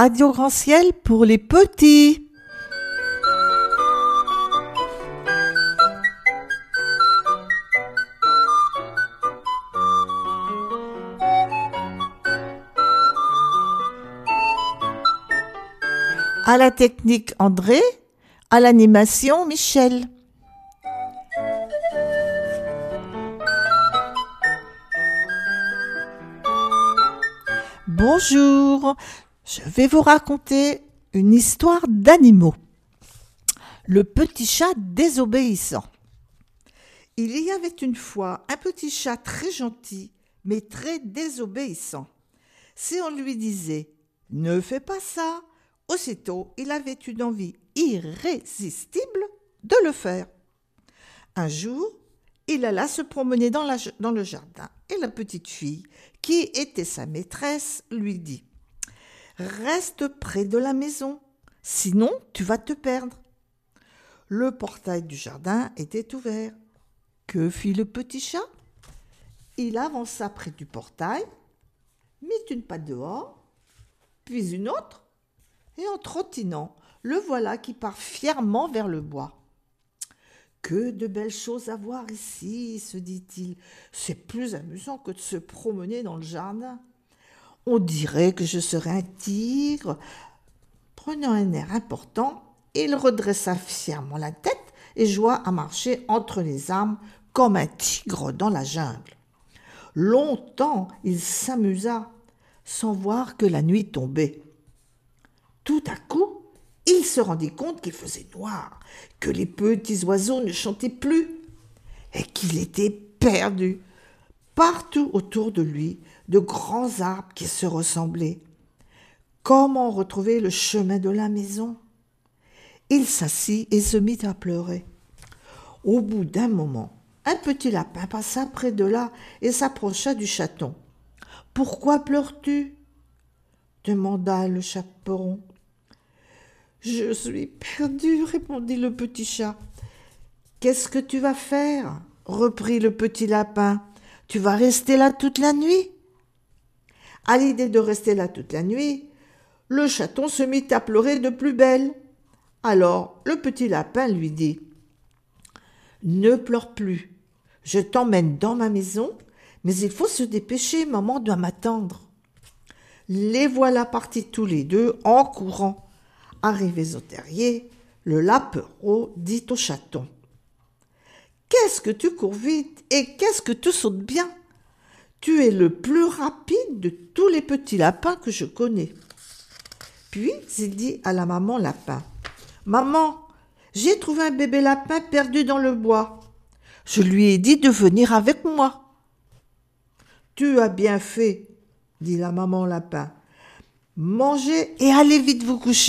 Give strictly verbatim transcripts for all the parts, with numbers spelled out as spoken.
Radio Grand Ciel pour les petits. À la technique André, à l'animation Michel. Bonjour, je vais vous raconter une histoire d'animaux. Le petit chat désobéissant. Il y avait une fois un petit chat très gentil, mais très désobéissant. Si on lui disait « Ne fais pas ça », aussitôt il avait une envie irrésistible de le faire. Un jour, il alla se promener dans, la, dans le jardin et la petite fille, qui était sa maîtresse, lui dit « Reste près de la maison, sinon tu vas te perdre. » Le portail du jardin était ouvert. Que fit le petit chat? Il avança près du portail, mit une patte dehors, puis une autre, et en trottinant, le voilà qui part fièrement vers le bois. « Que de belles choses à voir ici, se dit-il. C'est plus amusant que de se promener dans le jardin. On dirait que je serais un tigre. » Prenant un air important, il redressa fièrement la tête et joua à marcher entre les arbres comme un tigre dans la jungle. Longtemps, il s'amusa, sans voir que la nuit tombait. Tout à coup, il se rendit compte qu'il faisait noir, que les petits oiseaux ne chantaient plus et qu'il était perdu. Partout autour de lui, de grands arbres qui se ressemblaient. Comment retrouver le chemin de la maison? Il s'assit et se mit à pleurer. Au bout d'un moment, un petit lapin passa près de là et s'approcha du chaton. « Pourquoi pleures-tu » demanda le chaperon. « Je suis perdu, » répondit le petit chat. « Qu'est-ce que tu vas faire ?» reprit le petit lapin. « Tu vas rester là toute la nuit ?» À l'idée de rester là toute la nuit, le chaton se mit à pleurer de plus belle. Alors le petit lapin lui dit « Ne pleure plus, je t'emmène dans ma maison, mais il faut se dépêcher, maman doit m'attendre. » Les voilà partis tous les deux en courant. Arrivés au terrier, le lapereau dit au chaton « Qu'est-ce que tu cours vite et qu'est-ce que tu sautes bien? Tu es le plus rapide de tous les petits lapins que je connais. » Puis il dit à la maman lapin « Maman, j'ai trouvé un bébé lapin perdu dans le bois. Je lui ai dit de venir avec moi. »« Tu as bien fait, » dit la maman lapin. « Mangez et allez vite vous coucher. »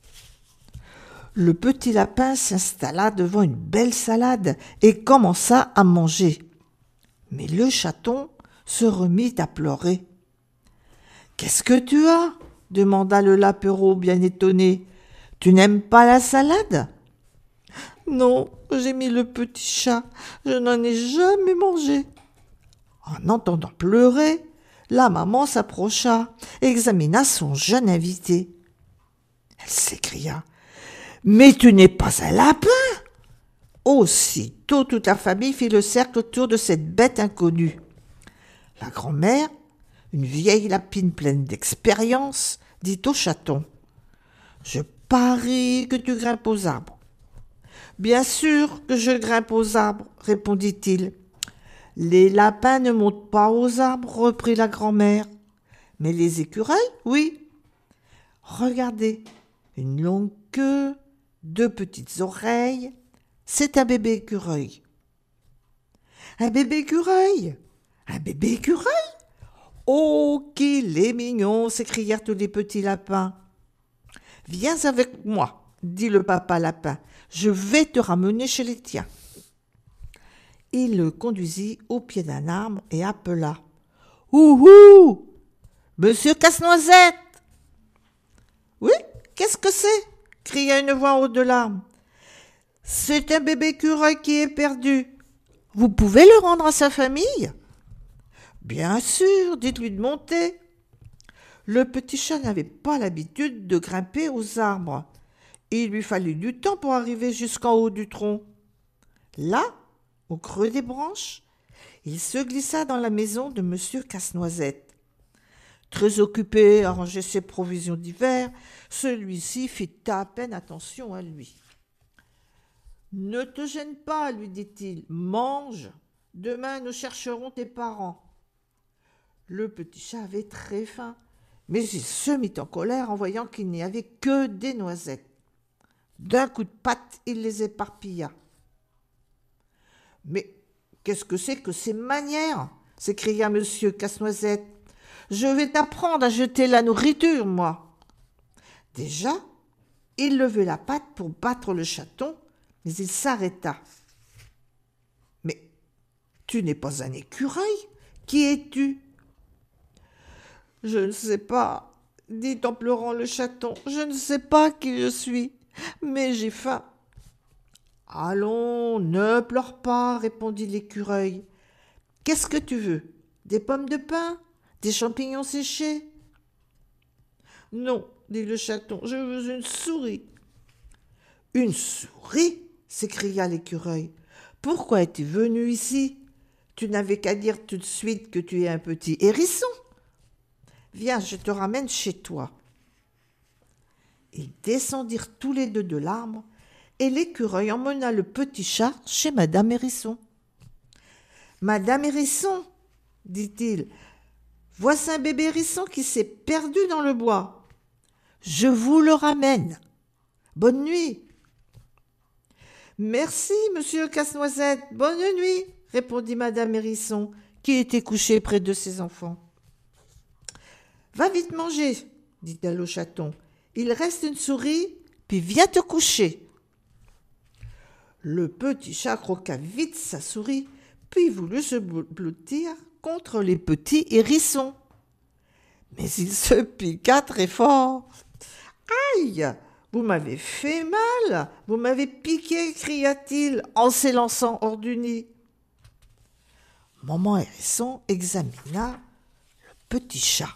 Le petit lapin s'installa devant une belle salade et commença à manger. Mais le chaton se remit à pleurer. « Qu'est-ce que tu as ?» demanda le lapereau bien étonné. « Tu n'aimes pas la salade ?»« Non, j'ai mis le petit chat, je n'en ai jamais mangé. » En entendant pleurer, la maman s'approcha et examina son jeune invité. Elle s'écria « Mais tu n'es pas un lapin !» Aussitôt, toute la famille fit le cercle autour de cette bête inconnue. La grand-mère, une vieille lapine pleine d'expérience, dit au chaton « Je parie que tu grimpes aux arbres. »« Bien sûr que je grimpe aux arbres, » répondit-il. « Les lapins ne montent pas aux arbres, » reprit la grand-mère. « Mais les écureuils, oui. Regardez, une longue queue, deux petites oreilles, c'est un bébé écureuil. »« Un bébé écureuil? Un bébé écureuil? Oh, qu'il est mignon !» s'écrièrent tous les petits lapins. « Viens avec moi, » dit le papa lapin, « je vais te ramener chez les tiens. » Il le conduisit au pied d'un arbre et appela « Ouhou, monsieur Casse-Noisette !»« Oui, qu'est-ce que c'est ?» cria une voix en haut de l'arbre. « C'est un bébé écureuil qui est perdu. Vous pouvez le rendre à sa famille ?»« Bien sûr, dites-lui de monter. » Le petit chat n'avait pas l'habitude de grimper aux arbres. Il lui fallut du temps pour arriver jusqu'en haut du tronc. Là, au creux des branches, il se glissa dans la maison de monsieur Casse-Noisette. Très occupé à ranger ses provisions d'hiver, celui-ci fit à peine attention à lui. « Ne te gêne pas, lui dit-il, mange. Demain, nous chercherons tes parents. » Le petit chat avait très faim, mais il se mit en colère en voyant qu'il n'y avait que des noisettes. D'un coup de patte, il les éparpilla. « Mais qu'est-ce que c'est que ces manières ?» s'écria monsieur Casse-Noisette. « Je vais t'apprendre à jeter la nourriture, moi. » Déjà, il levait la patte pour battre le chaton, mais il s'arrêta. « Mais tu n'es pas un écureuil. Qui es-tu ?»« Je ne sais pas, dit en pleurant le chaton. Je ne sais pas qui je suis, mais j'ai faim. »« Allons, ne pleure pas, répondit l'écureuil. Qu'est-ce que tu veux? Des pommes de pin? Des champignons séchés? » Non, dit le chaton, je veux une souris. Une souris? S'écria l'écureuil. Pourquoi es-tu venu ici? Tu n'avais qu'à dire tout de suite que tu es un petit hérisson. Viens, je te ramène chez toi. Ils descendirent tous les deux de l'arbre et l'écureuil emmena le petit chat chez Madame Hérisson. « Madame Hérisson, dit-il, voici un bébé hérisson qui s'est perdu dans le bois. Je vous le ramène. Bonne nuit. »« Merci, monsieur Casse-Noisette, bonne nuit, répondit Madame Hérisson, qui était couchée près de ses enfants. « Va vite manger, dit-elle au chaton. Il reste une souris, puis viens te coucher. » Le petit chat croqua vite sa souris, puis voulut se blottir contre les petits hérissons. Mais il se piqua très fort. « Aïe, vous m'avez fait mal, vous m'avez piqué, cria-t-il en s'élançant hors du nid. Maman Hérisson examina le petit chat.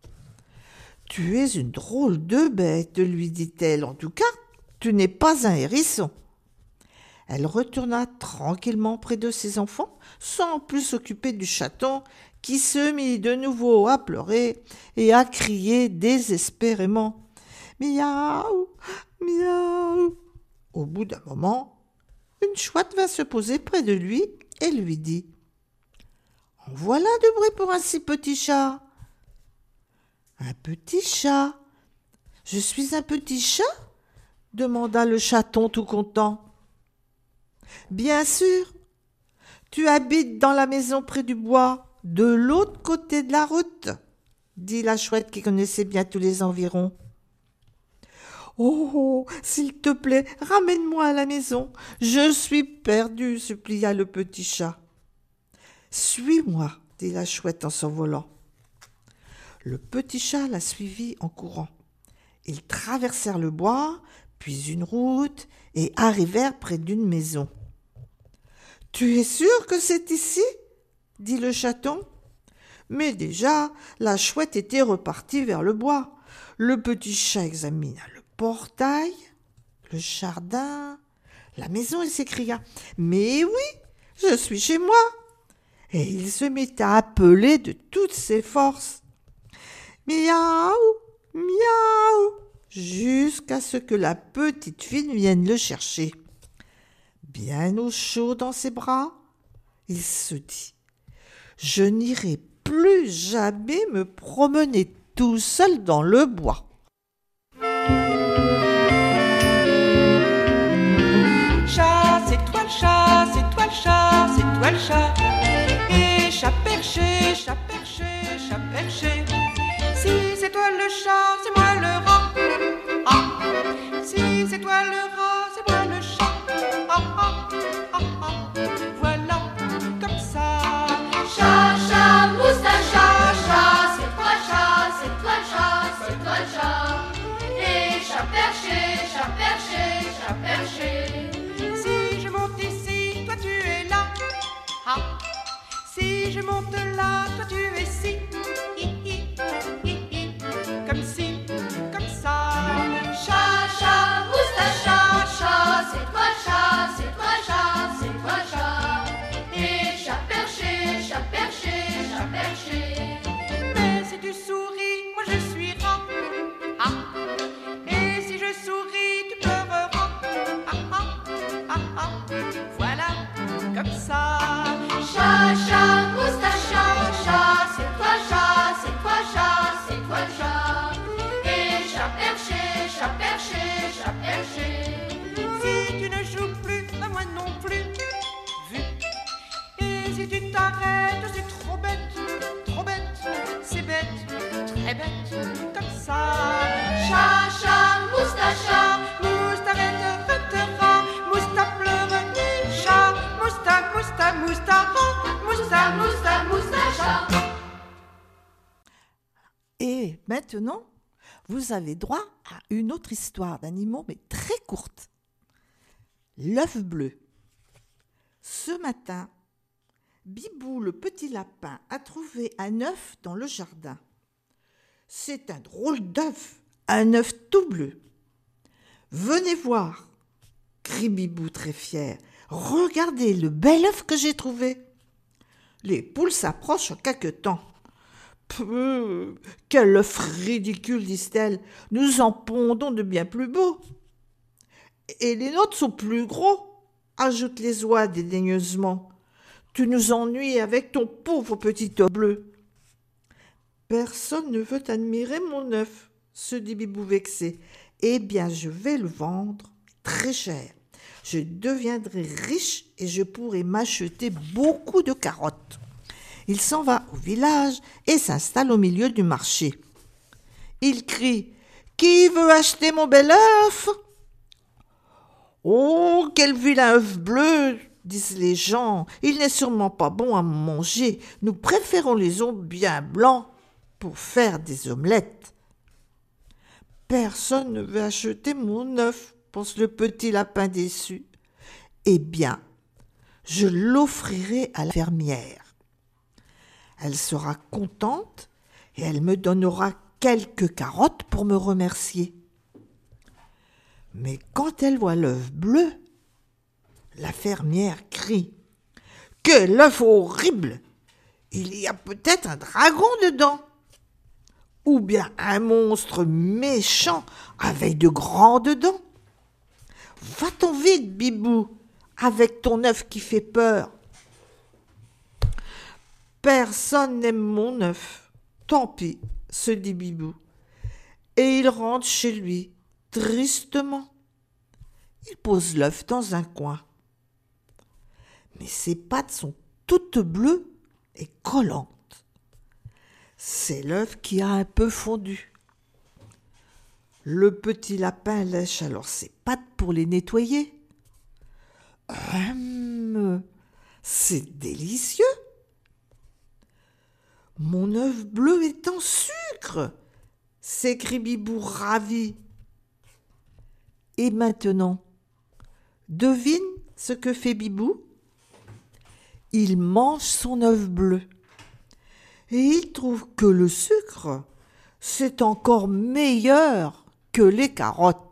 « Tu es une drôle de bête, lui dit-elle. En tout cas, tu n'es pas un hérisson. » Elle retourna tranquillement près de ses enfants, sans plus s'occuper du chaton, qui se mit de nouveau à pleurer et à crier désespérément. « Miaou, miaou !» Au bout d'un moment, une chouette vint se poser près de lui et lui dit « En voilà de bruit pour un si petit chat !»« Un petit chat ? Je suis un petit chat ?» demanda le chaton tout content. « Bien sûr, tu habites dans la maison près du bois, de l'autre côté de la route, » dit la chouette qui connaissait bien tous les environs. « Oh, s'il te plaît, ramène-moi à la maison, je suis perdu, » supplia le petit chat. « Suis-moi, » dit la chouette en s'envolant. Le petit chat la suivit en courant. Ils traversèrent le bois, puis une route, et arrivèrent près d'une maison. « Tu es sûr que c'est ici ?» dit le chaton. Mais déjà, la chouette était repartie vers le bois. Le petit chat examina le portail, le jardin, la maison et s'écria « Mais oui, je suis chez moi !» Et il se mit à appeler de toutes ses forces. « Miaou, miaou !» jusqu'à ce que la petite fille vienne le chercher. Bien au chaud dans ses bras, il se dit « Je n'irai plus jamais me promener tout seul dans le bois. » Chat, c'est toi le chat, c'est toi le chat, c'est toi le chat. Et chat perché, chat perché, chat perché. Si c'est toi le chat, c'est moi le rat. Ah. Si c'est toi le rat, c'est moi le chat. Ah, ah, ah, ah. Voilà, comme ça. Chat, chat, moustache, chat, chat, c'est toi le chat, c'est toi le chat, c'est toi le chat. Et chat perché, chat perché, chat perché. Si je monte ici, toi tu es là. Ah. Si je monte là, toi tu es ici. Hi, hi, hi, hi. maintenant, vous avez droit à une autre histoire d'animaux, mais très courte. L'œuf bleu. Ce matin, Bibou le petit lapin a trouvé un œuf dans le jardin. C'est un drôle d'œuf, un œuf tout bleu. Venez voir, crie Bibou très fier. Regardez le bel œuf que j'ai trouvé. Les poules s'approchent en quelque temps. Peu, quel œuf ridicule, disent-elles. Nous en pondons de bien plus beaux. Et les nôtres sont plus gros, ajoutent les oies dédaigneusement. Tu nous ennuies avec ton pauvre petit œuf bleu. Personne ne veut admirer mon œuf, se dit Bibou vexé. Eh bien, je vais le vendre très cher. Je deviendrai riche et je pourrai m'acheter beaucoup de carottes. Il s'en va au village et s'installe au milieu du marché. Il crie « Qui veut acheter mon bel œuf ?» « Oh, quel vilain œuf bleu !» disent les gens. « Il n'est sûrement pas bon à manger. Nous préférons les œufs bien blancs pour faire des omelettes. » Personne ne veut acheter mon œuf, pense le petit lapin déçu. Eh bien, je l'offrirai à la fermière. Elle sera contente et elle me donnera quelques carottes pour me remercier. Mais quand elle voit l'œuf bleu, la fermière crie « Quel œuf horrible! Il y a peut-être un dragon dedans, ou bien un monstre méchant avec de grandes dents. Va-t'en vite, Bibou, avec ton œuf qui fait peur. » Personne n'aime mon œuf. Tant pis, se dit Bibou. Et il rentre chez lui, tristement. Il pose l'œuf dans un coin. Mais ses pattes sont toutes bleues et collantes. C'est l'œuf qui a un peu fondu. Le petit lapin lèche alors ses pattes pour les nettoyer. Hum, c'est délicieux. Mon œuf bleu est en sucre, s'écrie Bibou ravi. Et maintenant, devine ce que fait Bibou? Il mange son œuf bleu. Et il trouve que le sucre, c'est encore meilleur que les carottes.